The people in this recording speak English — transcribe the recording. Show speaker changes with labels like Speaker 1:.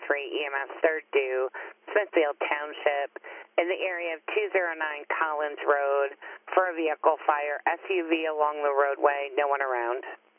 Speaker 1: EMS 3rd due, Smithfield Township, in the area of 209 Collins Road for a vehicle fire, SUV along the roadway, no one around.